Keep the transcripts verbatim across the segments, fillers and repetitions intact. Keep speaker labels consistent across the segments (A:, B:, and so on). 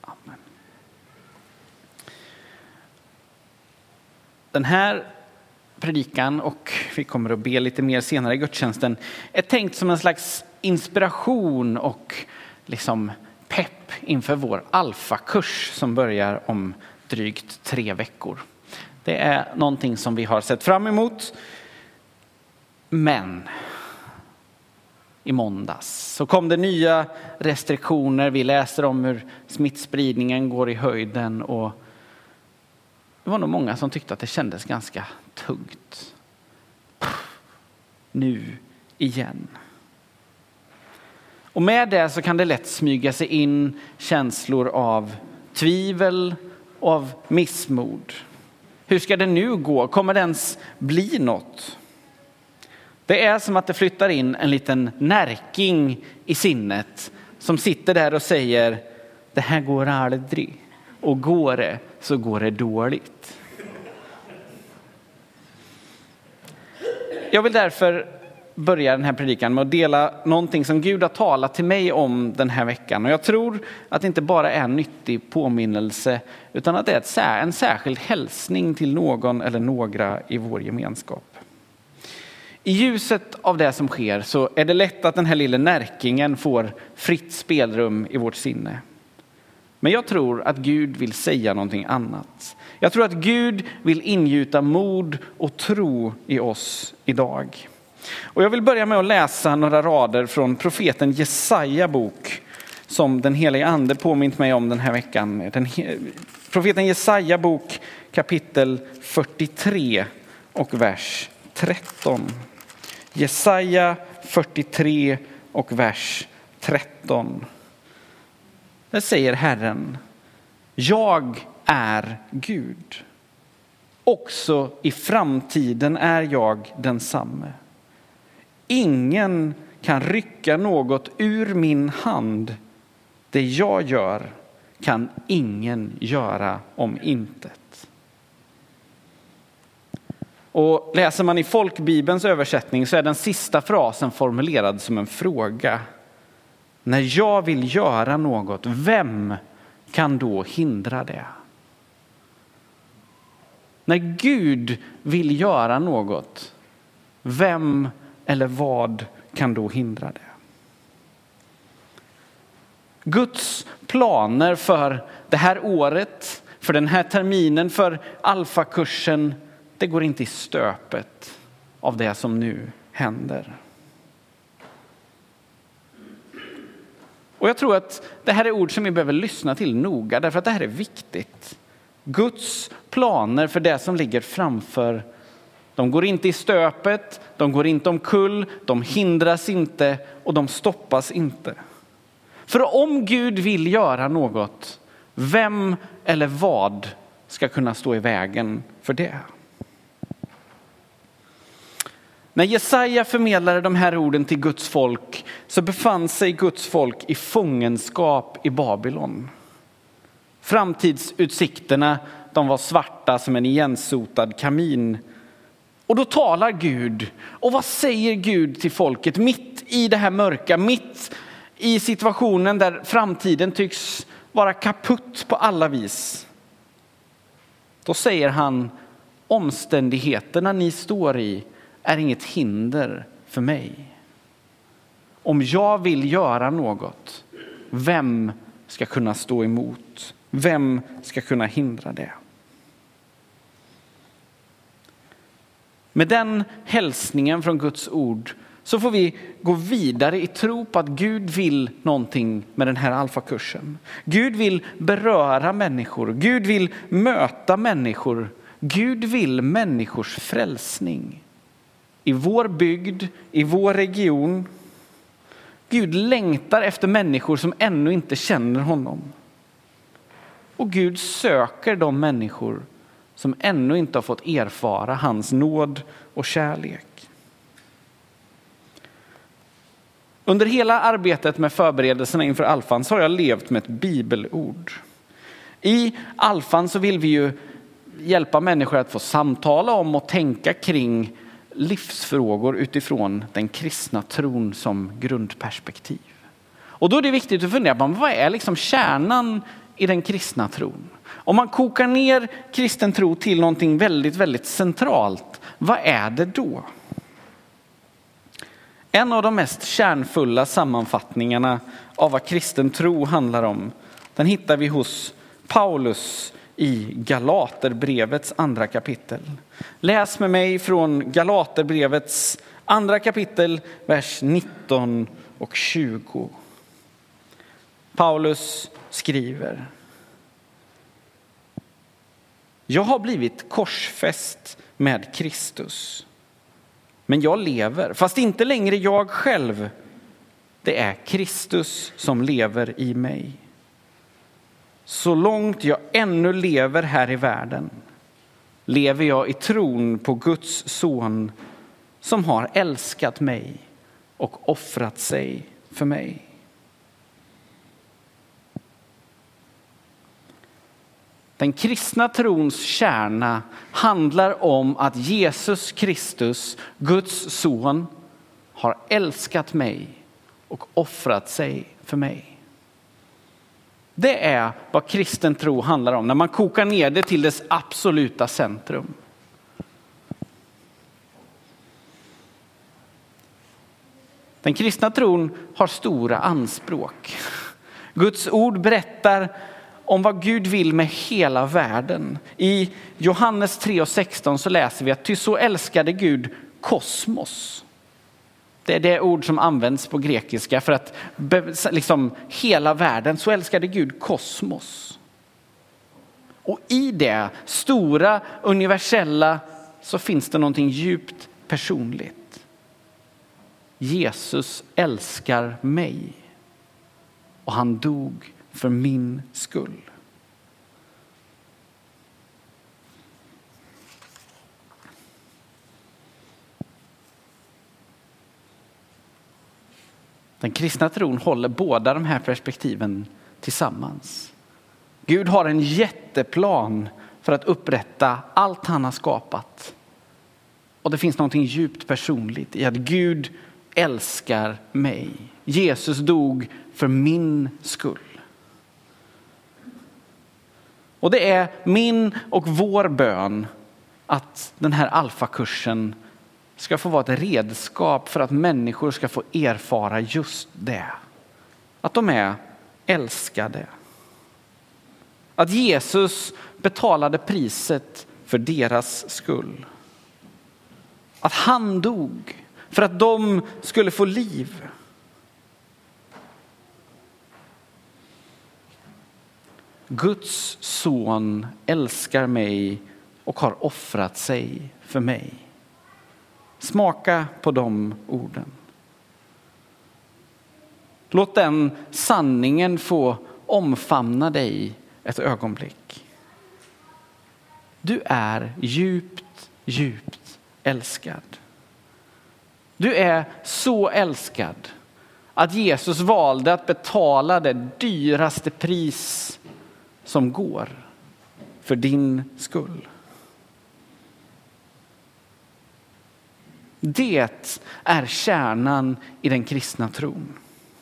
A: Amen. Den här predikan, och vi kommer att be lite mer senare i gudstjänsten, är tänkt som en slags inspiration och liksom pepp inför vår alfakurs som börjar om drygt tre veckor. Det är någonting som vi har sett fram emot. Men i måndags så kom det nya restriktioner. Vi läser om hur smittspridningen går i höjden, och det var nog många som tyckte att det kändes ganska tungt. Nu igen. Och med det så kan det lätt smyga sig in känslor av tvivel och av missmod. Hur ska det nu gå? Kommer det ens bli något? Det är som att det flyttar in en liten närking i sinnet som sitter där och säger: det här går aldrig. Och går det så går det dåligt. Jag vill därför börja den här predikan med att dela någonting som Gud har talat till mig om den här veckan. Och jag tror att det inte bara är en nyttig påminnelse, utan att det är en särskild hälsning till någon eller några i vår gemenskap. I ljuset av det som sker så är det lätt att den här lilla närkingen får fritt spelrum i vårt sinne. Men jag tror att Gud vill säga någonting annat. Jag tror att Gud vill ingjuta mod och tro i oss idag. Och jag vill börja med att läsa några rader från profeten Jesaja bok, som den helige ande påmint mig om den här veckan. Den he- profeten Jesaja bok kapitel fyrtiotre och vers tretton. Jesaja fyrtiotre och vers tretton. Där säger Herren: jag är Gud. Också i framtiden är jag densamme. Ingen kan rycka något ur min hand. Det jag gör kan ingen göra om intet. Och läser man i folkbibelns översättning så är den sista frasen formulerad som en fråga. När jag vill göra något, vem kan då hindra det? När Gud vill göra något, vem eller vad kan då hindra det? Guds planer för det här året, för den här terminen, för alfakursen, det går inte i stöpet av det som nu händer. Och jag tror att det här är ord som vi behöver lyssna till noga, därför att det här är viktigt. Guds planer för det som ligger framför, de går inte i stöpet, de går inte omkull, de hindras inte och de stoppas inte. För om Gud vill göra något, vem eller vad ska kunna stå i vägen för det? När Jesaja förmedlade de här orden till Guds folk så befann sig Guds folk i fångenskap i Babylon. Framtidsutsikterna, de var svarta som en igensotad kamin. Och då talar Gud. Och vad säger Gud till folket mitt i det här mörka, mitt i situationen där framtiden tycks vara kaputt på alla vis? Då säger han: omständigheterna ni står i är inget hinder för mig. Om jag vill göra något, vem ska kunna stå emot? Vem ska kunna hindra det? Med den hälsningen från Guds ord så får vi gå vidare i tro på att Gud vill någonting med den här alfakursen. Gud vill beröra människor. Gud vill möta människor. Gud vill människors frälsning. I vår bygd, i vår region. Gud längtar efter människor som ännu inte känner honom. Och Gud söker de människor som ännu inte har fått erfara hans nåd och kärlek. Under hela arbetet med förberedelserna inför alfan så har jag levt med ett bibelord. I alfan så vill vi ju hjälpa människor att få samtala om och tänka kring livsfrågor utifrån den kristna tron som grundperspektiv. Och då är det viktigt att fundera på vad är liksom kärnan i den kristna tron? Om man kokar ner kristen tro till någonting väldigt, väldigt centralt, vad är det då? En av de mest kärnfulla sammanfattningarna av vad kristen tro handlar om, den hittar vi hos Paulus i Galaterbrevets andra kapitel. Läs med mig från Galaterbrevets andra kapitel, vers nitton och tjugo. Paulus skriver: Jag har blivit korsfäst med Kristus. Men jag lever, fast inte längre jag själv. Det är Kristus som lever i mig. Så långt jag ännu lever här i världen lever jag i tron på Guds son som har älskat mig och offrat sig för mig. Den kristna trons kärna handlar om att Jesus Kristus, Guds son, har älskat mig och offrat sig för mig. Det är vad kristen tro handlar om när man kokar ner det till dess absoluta centrum. Den kristna tron har stora anspråk. Guds ord berättar om vad Gud vill med hela världen. I Johannes tre och sexton så läser vi att ty så älskade Gud kosmos. Det är det ord som används på grekiska för att liksom hela världen, så älskade Gud kosmos. Och i det stora universella så finns det någonting djupt personligt. Jesus älskar mig och han dog för min skull. Den kristna tron håller båda de här perspektiven tillsammans. Gud har en jätteplan för att upprätta allt han har skapat. Och det finns någonting djupt personligt i att Gud älskar mig. Jesus dog för min skull. Och det är min och vår bön att den här alfakursen ska få vara ett redskap för att människor ska få erfara just det. Att de är älskade. Att Jesus betalade priset för deras skull. Att han dog för att de skulle få liv. Guds son älskar mig och har offrat sig för mig. Smaka på de orden. Låt den sanningen få omfamna dig ett ögonblick. Du är djupt, djupt älskad. Du är så älskad att Jesus valde att betala det dyraste pris som går för din skull. Det är kärnan i den kristna tron.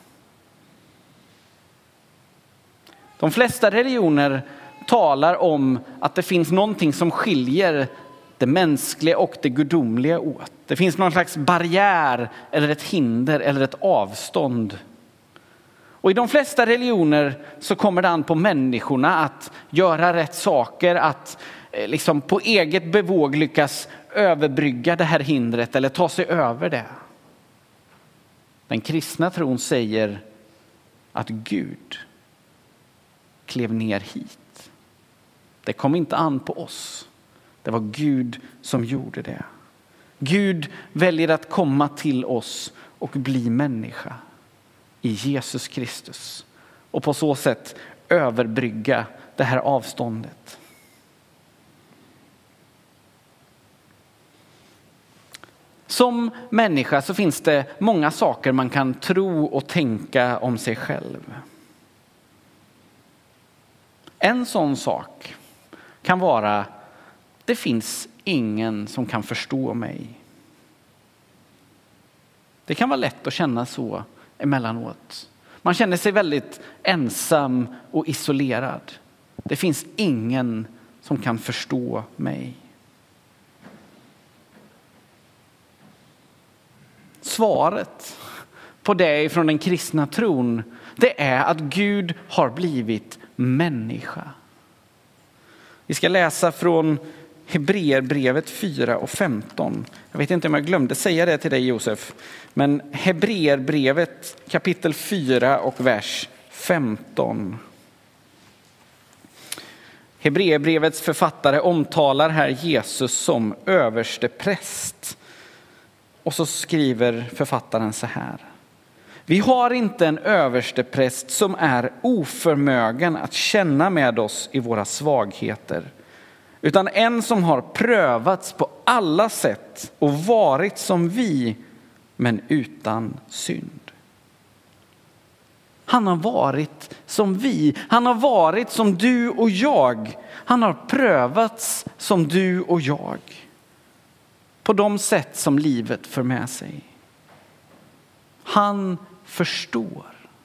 A: De flesta religioner talar om att det finns någonting som skiljer det mänskliga och det gudomliga åt. Det finns någon slags barriär eller ett hinder eller ett avstånd. Och i de flesta religioner så kommer det an på människorna att göra rätt saker, att liksom på eget bevåg lyckas överbrygga det här hindret eller ta sig över det. Den kristna tron säger att Gud klev ner hit. Det kom inte an på oss. Det var Gud som gjorde det. Gud väljer att komma till oss och bli människa i Jesus Kristus. Och på så sätt överbrygga det här avståndet. Som människa så finns det många saker man kan tro och tänka om sig själv. En sån sak kan vara: det finns ingen som kan förstå mig. Det kan vara lätt att känna så emellanåt. Man känner sig väldigt ensam och isolerad. Det finns ingen som kan förstå mig. Svaret på det från den kristna tron, det är att Gud har blivit människa. Vi ska läsa från Hebreerbrevet fyra och femton. Jag vet inte om jag glömde säga det till dig, Josef. Men Hebreerbrevet kapitel fyra och vers femton. Hebreerbrevets författare omtalar här Jesus som överste präst. Och så skriver författaren så här: vi har inte en överstepräst som är oförmögen att känna med oss i våra svagheter, utan en som har prövats på alla sätt och varit som vi, men utan synd. Han har varit som vi. Han har varit som du och jag. Han har prövats som du och jag. På de sätt som livet för med sig. Han förstår.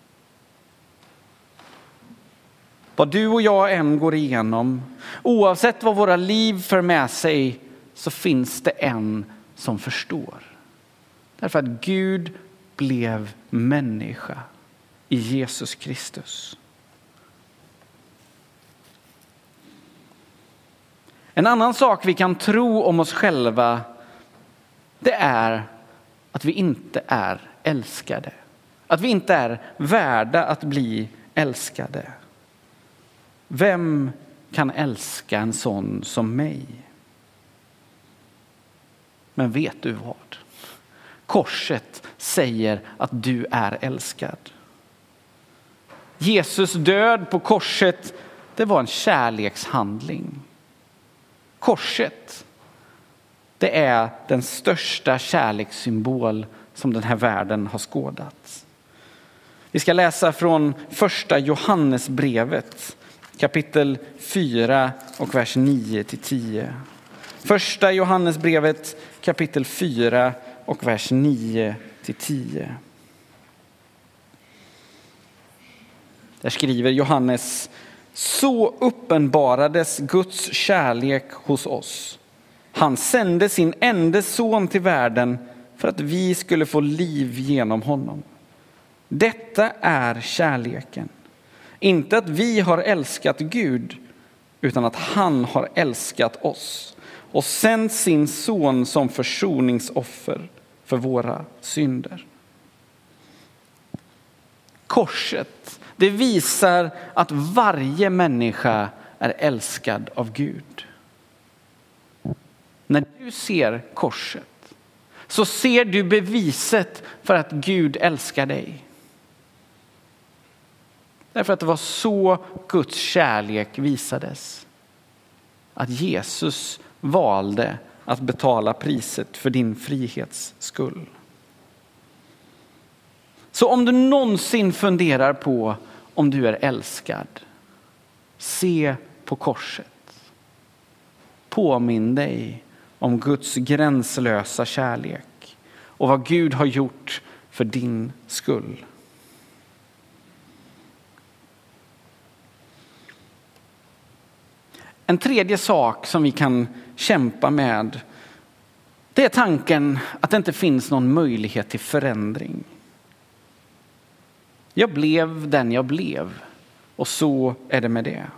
A: Vad du och jag än går igenom, oavsett vad våra liv för med sig, så finns det en som förstår. Därför att Gud blev människa i Jesus Kristus. En annan sak vi kan tro om oss själva, det är att vi inte är älskade. Att vi inte är värda att bli älskade. Vem kan älska en sån som mig? Men vet du vad? Korset säger att du är älskad. Jesus död på korset, det var en kärlekshandling. Korset, det är den största kärlekssymbol som den här världen har skådat. Vi ska läsa från första Johannesbrevet, kapitel fyra och vers nio till tio. Första Johannesbrevet, kapitel fyra och vers nio till tio. Där skriver Johannes: så uppenbarades Guds kärlek hos oss. Han sände sin enda son till världen för att vi skulle få liv genom honom. Detta är kärleken. Inte att vi har älskat Gud, utan att han har älskat oss och sänt sin son som försoningsoffer för våra synder. Korset, det visar att varje människa är älskad av Gud. När du ser korset så ser du beviset för att Gud älskar dig. Därför att det var så Guds kärlek visades. Att Jesus valde att betala priset för din frihets skull. Så om du någonsin funderar på om du är älskad, se på korset. Påminn dig om Guds gränslösa kärlek och vad Gud har gjort för din skull. En tredje sak som vi kan kämpa med, det är tanken att det inte finns någon möjlighet till förändring. Jag blev den jag blev och så är det med det.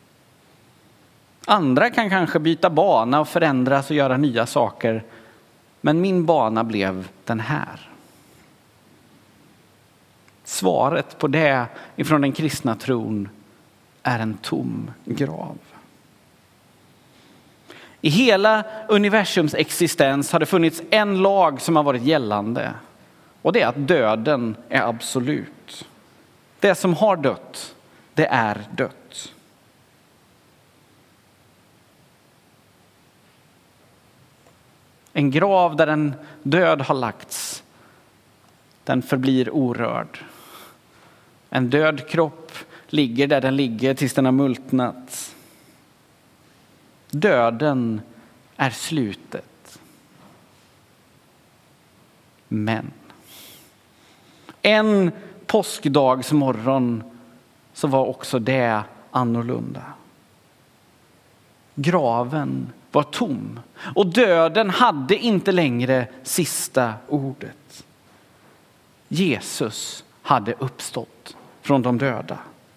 A: Andra kan kanske byta bana och förändras och göra nya saker, men min bana blev den här. Svaret på det ifrån den kristna tron är en tom grav. I hela universums existens har det funnits en lag som har varit gällande. Och det är att döden är absolut. Det som har dött, det är dött. En grav där en död har lagts, den förblir orörd. En död kropp ligger där den ligger tills den har multnat. Döden är slutet. Men en påskdagsmorgon så var också det annorlunda. Graven var tom och döden hade inte längre sista ordet. Jesus hade uppstått från de döda.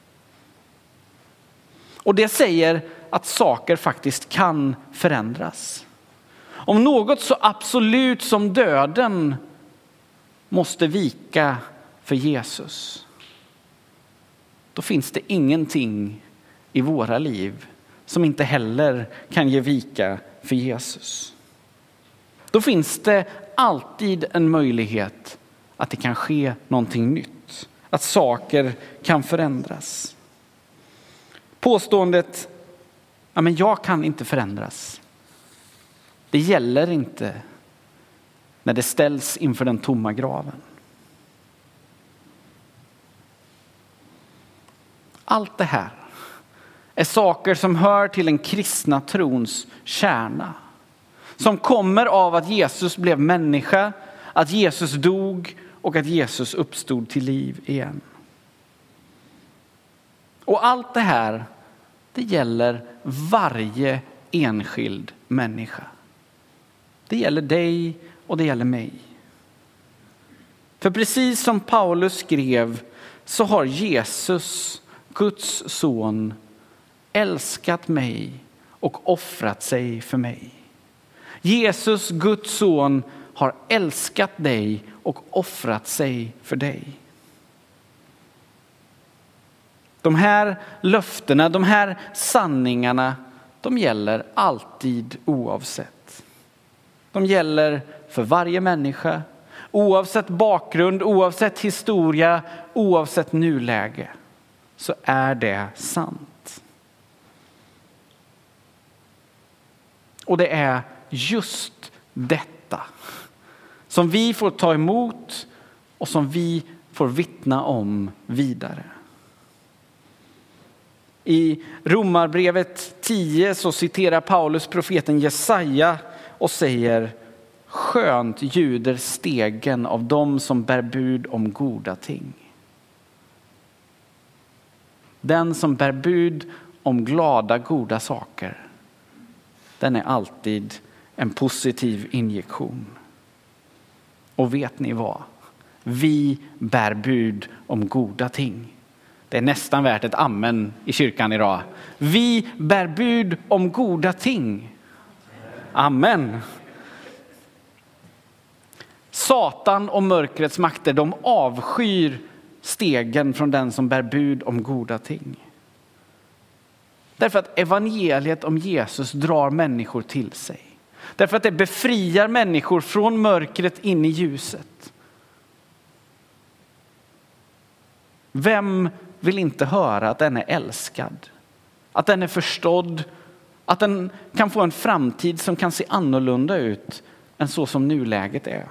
A: Och det säger att saker faktiskt kan förändras. Om något så absolut som döden måste vika för Jesus, då finns det ingenting i våra liv som inte heller kan ge vika för Jesus. Då finns det alltid en möjlighet att det kan ske någonting nytt. Att saker kan förändras. Påståendet, ja men jag kan inte förändras. Det gäller inte när det ställs inför den tomma graven. Allt det här är saker som hör till den kristna trons kärna. Som kommer av att Jesus blev människa, att Jesus dog och att Jesus uppstod till liv igen. Och allt det här, det gäller varje enskild människa. Det gäller dig och det gäller mig. För precis som Paulus skrev så har Jesus, Guds son, älskat mig och offrat sig för mig. Jesus, Guds son, har älskat dig och offrat sig för dig. De här löftena, de här sanningarna, de gäller alltid oavsett. De gäller för varje människa, oavsett bakgrund, oavsett historia, oavsett nuläge. Så är det sant. Och det är just detta som vi får ta emot och som vi får vittna om vidare. I Romarbrevet tio så citerar Paulus profeten Jesaja och säger: skönt ljuder stegen av dem som bär bud om goda ting. Den som bär bud om glada, goda saker, den är alltid en positiv injektion. Och vet ni vad? Vi bär bud om goda ting. Det är nästan värt ett amen i kyrkan idag. Vi bär bud om goda ting. Amen. Satan och mörkrets makter, de avskyr stegen från den som bär bud om goda ting. Därför att evangeliet om Jesus drar människor till sig. Därför att det befriar människor från mörkret in i ljuset. Vem vill inte höra att den är älskad? Att den är förstådd? Att den kan få en framtid som kan se annorlunda ut än så som nuläget är?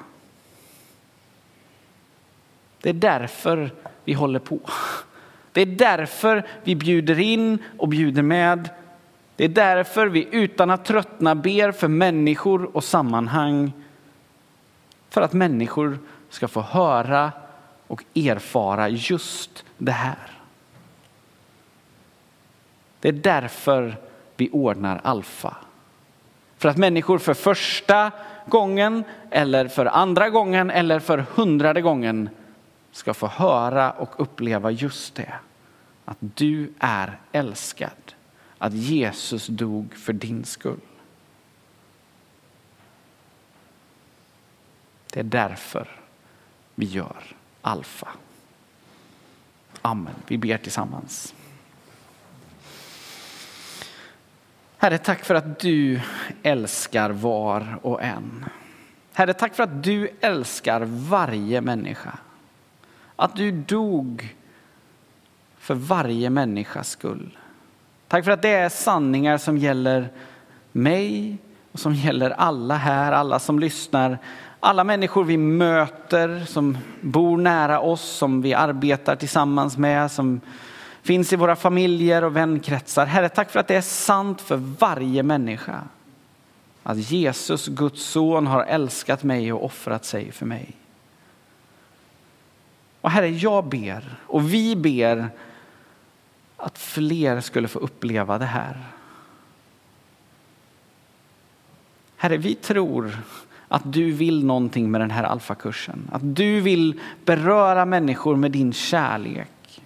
A: Det är därför vi håller på. Det är därför vi bjuder in och bjuder med. Det är därför vi utan att tröttna ber för människor och sammanhang. För att människor ska få höra och erfara just det här. Det är därför vi ordnar Alfa. För att människor för första gången eller för andra gången eller för hundrade gången ska få höra och uppleva just det. Att du är älskad. Att Jesus dog för din skull. Det är därför vi gör Alfa. Amen. Vi ber tillsammans. Herre, tack för att du älskar var och en. Herre, tack för att du älskar varje människa. Att du dog för varje människas skull. Tack för att det är sanningar som gäller mig och som gäller alla här, alla som lyssnar. Alla människor vi möter, som bor nära oss, som vi arbetar tillsammans med, som finns i våra familjer och vänkretsar. Herre, tack för att det är sant för varje människa. Att Jesus, Guds son, har älskat mig och offrat sig för mig. Och Herre, jag ber och vi ber att fler skulle få uppleva det här. Herre, vi tror att du vill någonting med den här alfakursen. Att du vill beröra människor med din kärlek.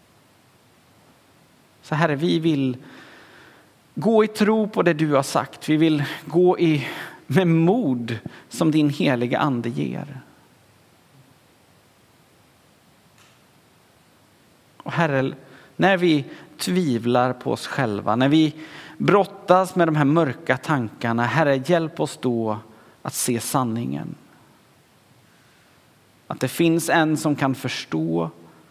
A: Så Herre, vi vill gå i tro på det du har sagt. Vi vill gå i med mod som din heliga ande ger. Och Herre, när vi tvivlar på oss själva, när vi brottas med de här mörka tankarna, Herre, hjälp oss då att se sanningen. Att det finns en som kan förstå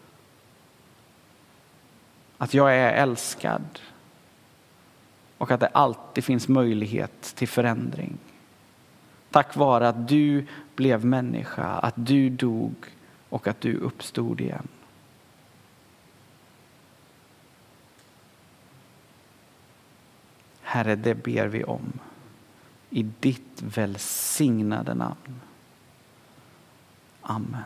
A: att jag är älskad och att det alltid finns möjlighet till förändring. Tack vare att du blev människa, att du dog och att du uppstod igen. Herre, det ber vi om i ditt välsignade namn. Amen.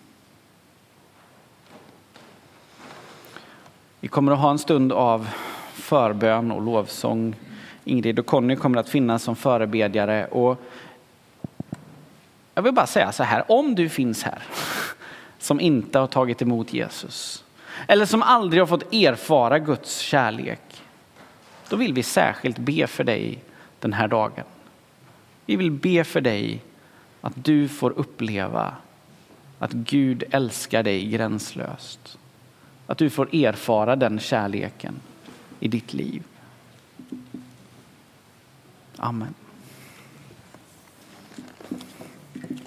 A: Vi kommer att ha en stund av förbön och lovsång. Ingrid och Conny kommer att finnas som förebedjare. Och jag vill bara säga så här, om du finns här som inte har tagit emot Jesus eller som aldrig har fått erfara Guds kärlek, då vill vi särskilt be för dig den här dagen. Vi vill be för dig att du får uppleva att Gud älskar dig gränslöst. Att du får erfara den kärleken i ditt liv. Amen.